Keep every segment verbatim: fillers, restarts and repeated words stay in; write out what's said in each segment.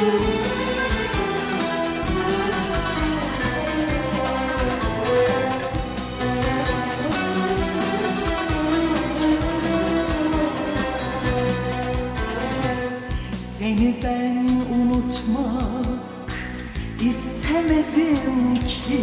Seni ben unutmak istemedim ki,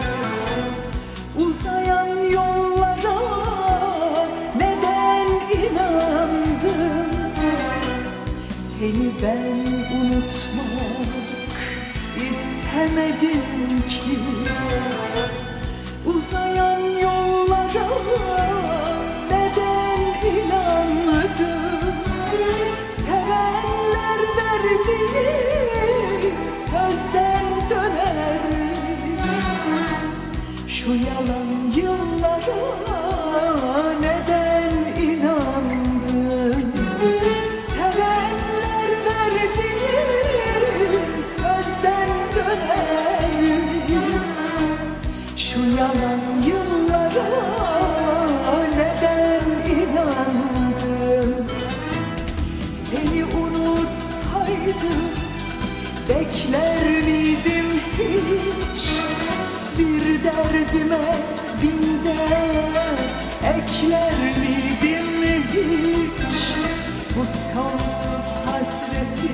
uzayan yollara neden inandın? Seni ben unutmak istemedim ki, uzayan yollara neden inandın? Sevenler verdiği sözden döner mi? Şu yalan yıllara neden inandın? Sevenler verdiği sözden döner mi? Şu yalan yıllara neden inandın? Seni unutsaydım bekler miydim hiç? Bir derdime bin dert ekler miydim hiç? Bu sonsuz hasreti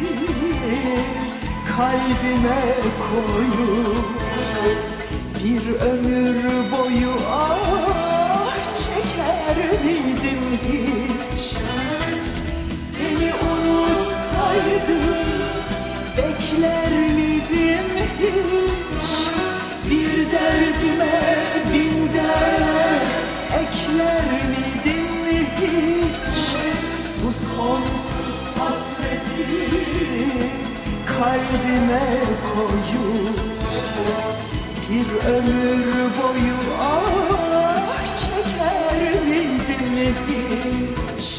kalbime koyup bir ömür boyu ah çeker miydim hiç? Seni unutsaydım bekler miydim hiç? Bir derdime bin dert ekler miydim hiç? Bu sonsuz hasreti kalbime koyup bir ömür boyu ah çeker miydim hiç?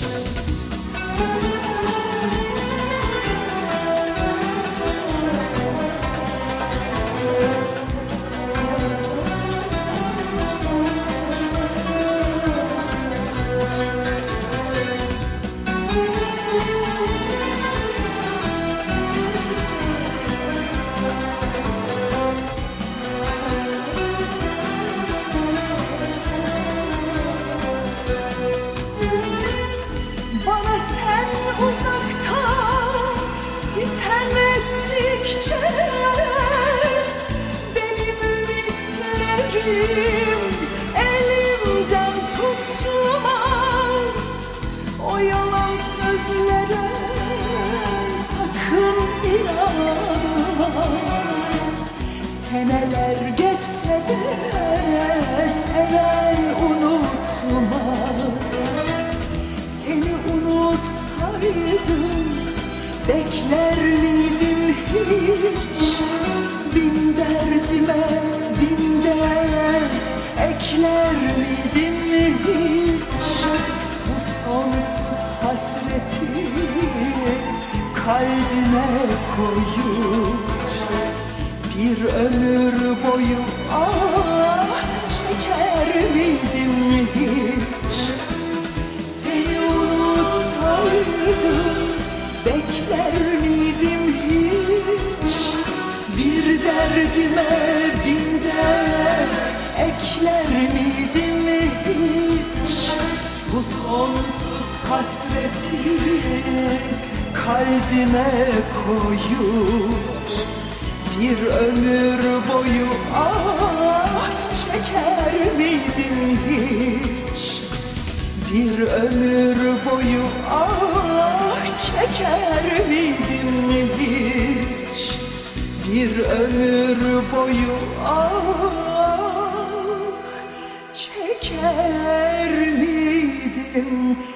Bana sen uzaktan sitem ettikçe benim ümitlerim elimden tutmaz. O yalan sözlere sakın inanma. Seneler geçse de seven unutmaz. Seni unutsaydım bekler miydim hiç? Bin derdime bin dert ekler miydim hiç? Bu sonsuz hasreti kalbime koyup bir ömür boyu ah çeker miydim hiç? Seni unutsaydım bekler miydim hiç? Bir derdime bin dert ekler miydim hiç? Bu sonsuz hasreti kalbime koyup bir ömür boyu ah çeker miydim hiç? Bir ömür boyu ah çeker miydim hiç? Bir ömür boyu ah çeker miydim